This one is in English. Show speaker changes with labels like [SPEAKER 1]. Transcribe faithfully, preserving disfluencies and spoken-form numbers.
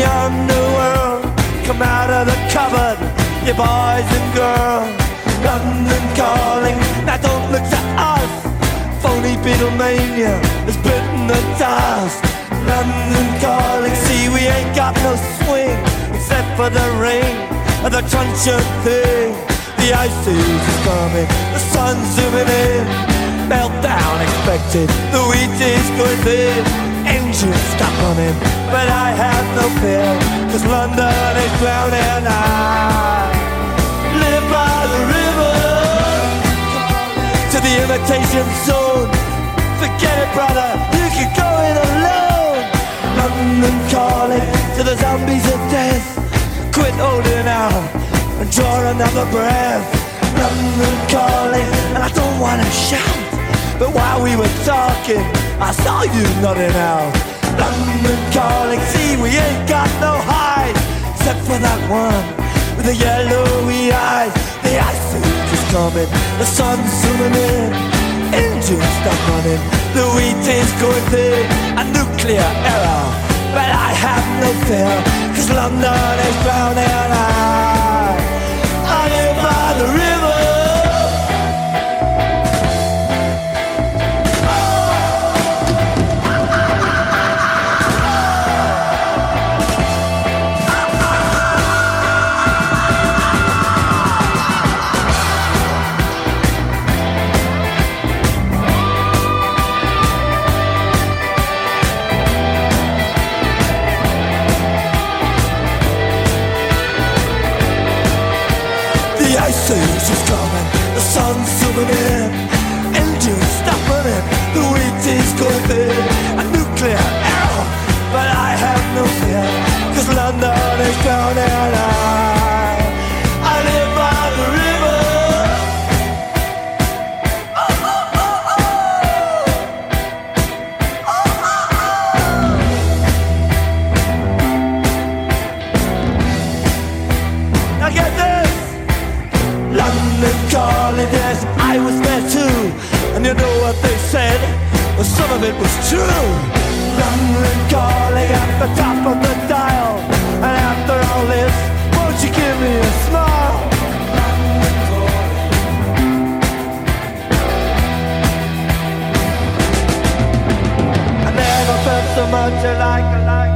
[SPEAKER 1] underworld. Come out of the cupboard, you boys and girls. London calling, now don't look to us. Phony Beatlemania has bitten the dust. London calling, see we ain't got no swing except for the rain and the truncheon thing. The ice age is coming, the sun's zooming in. Meltdown expected, the wheat is going thin. Engines stop running, but I have no fear, cause London is drowning. I live by the river, to the imitation zone. Forget it, brother, you can go it alone. London calling to the zombies of death. Quit holding out and draw another breath. London calling, and I don't wanna shout, but while we were talking, I saw you nodding out. London calling, see we ain't got no hide, except for that one with the yellowy eyes. The ice age is coming, the sun's zooming in. Engines stop running, the wheat is going thin. A nuclear error, but I have no fear, cause London is drowning. I, I live by the river. The ice age is coming, the sun's zooming in. Engines stop running, the wheat is going thin. A nuclear error, but I have no fear, cause London is drowning. I, I live by the river. Oh, oh, oh, oh. Oh, oh, oh. Now get this. London calling, yes, I was there too. And you know what they said? Well, some of it was true. London calling at the top of the dial. And after all this, won't you give me a smile? London calling. I never felt so much like, like